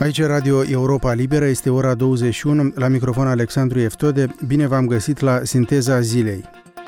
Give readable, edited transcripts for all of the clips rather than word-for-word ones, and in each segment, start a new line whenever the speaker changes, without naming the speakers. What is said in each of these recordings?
Aici Radio Europa Liberă, este ora 21, la microfon Alexandru Eftode. Bine v-am găsit la Sinteza Zilei.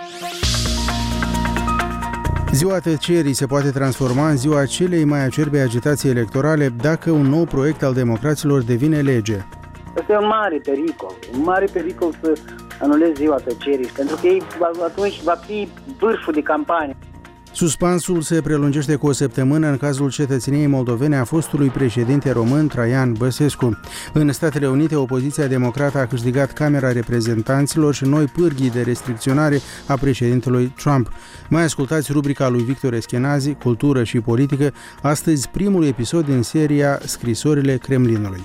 Ziua tăcerii se poate transforma în ziua celei mai acerbe agitații electorale dacă un nou proiect al democraților devine lege.
Este un mare pericol să anulezi ziua tăcerii, pentru că ei atunci va fi vârful de campanie.
Suspansul se prelungește cu o săptămână în cazul cetățeniei moldovene a fostului președinte român Traian Băsescu. În Statele Unite, opoziția democrată a câștigat Camera Reprezentanților și noi pârghii de restricționare a președintelui Trump. Mai ascultați rubrica lui Victor Eschenazi, Cultură și Politică, astăzi primul episod din seria Scrisorile Kremlinului.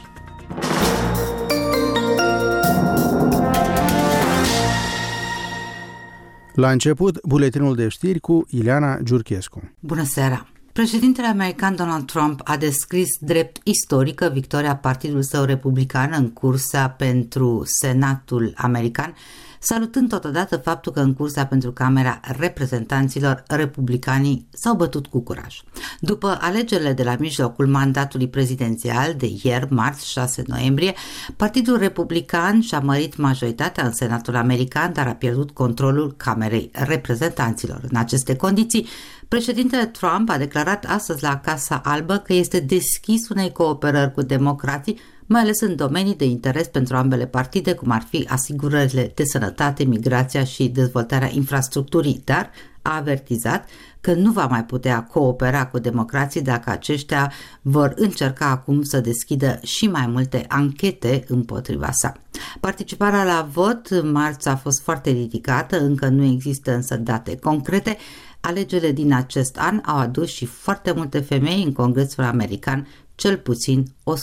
La început, buletinul de știri cu Ileana Giurchescu.
Bună seara! Președintele american Donald Trump a descris drept istorică victoria partidului său republican în cursa pentru Senatul american, salutând totodată faptul că în cursa pentru Camera Reprezentanților republicanii s-au bătut cu curaj. După alegerile de la mijlocul mandatului prezidențial de ieri, marți 6 noiembrie, Partidul Republican și-a mărit majoritatea în Senatul american, dar a pierdut controlul Camerei Reprezentanților. În aceste condiții, președintele Trump a declarat astăzi la Casa Albă că este deschis unei cooperări cu democrații, mai ales în domenii de interes pentru ambele partide, cum ar fi asigurările de sănătate, migrația și dezvoltarea infrastructurii, dar a avertizat că nu va mai putea coopera cu democrații dacă aceștia vor încerca acum să deschidă și mai multe anchete împotriva sa. Participarea la vot marți a fost foarte ridicată, încă nu există însă date concrete. Alegerile din acest an au adus și foarte multe femei în Congresul American, cel puțin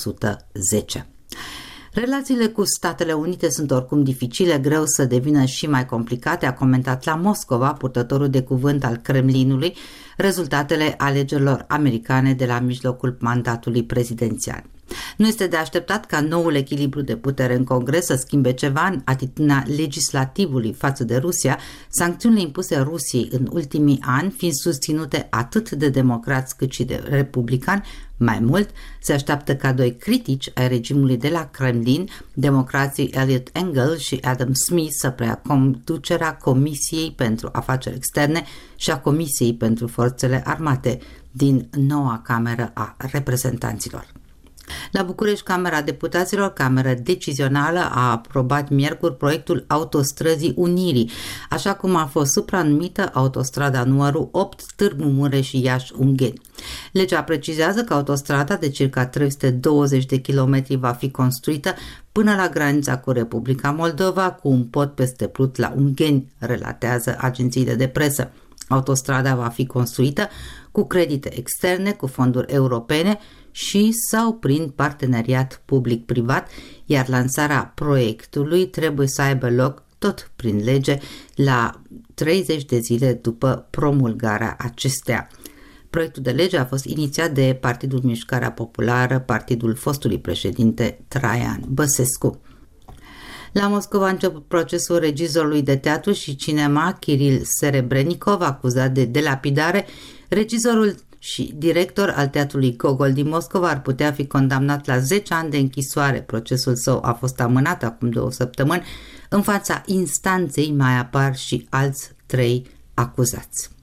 110. Relațiile cu Statele Unite sunt oricum dificile, greu să devină și mai complicate, a comentat la Moscova purtătorul de cuvânt al Kremlinului rezultatele alegerilor americane de la mijlocul mandatului prezidențial. Nu este de așteptat ca noul echilibru de putere în Congres să schimbe ceva în atitudinea legislativului față de Rusia, sancțiunile impuse Rusiei în ultimii ani fiind susținute atât de democrați cât și de republicani. Mai mult, se așteaptă ca doi critici ai regimului de la Kremlin, democrații Eliot Engel și Adam Smith, să preia conducerea Comisiei pentru Afaceri Externe și a Comisiei pentru Forțele Armate din noua Cameră a Reprezentanților. La București, Camera Deputaților, cameră decizională, a aprobat miercuri proiectul Autostrăzii Unirii, așa cum a fost supranumită autostrada numărul 8 Târgu Mureș și Iași-Ungheni. Legea precizează că autostrada de circa 320 de kilometri va fi construită până la granița cu Republica Moldova, cu un pod peste Plut la Ungheni, relatează agențiile de presă. Autostrada va fi construită cu credite externe, cu fonduri europene și sau prin parteneriat public-privat, iar lansarea proiectului trebuie să aibă loc tot prin lege la 30 de zile după promulgarea acesteia. Proiectul de lege a fost inițiat de Partidul Mișcarea Populară, partidul fostului președinte Traian Băsescu. La Moscova a început procesul regizorului de teatru și cinema Kiril Serebrennikov, acuzat de delapidare. Regizorul și director al Teatrului Gogol din Moscova ar putea fi condamnat la 10 ani de închisoare. Procesul său a fost amânat acum 2 săptămâni. În fața instanței mai apar și alți 3 acuzați.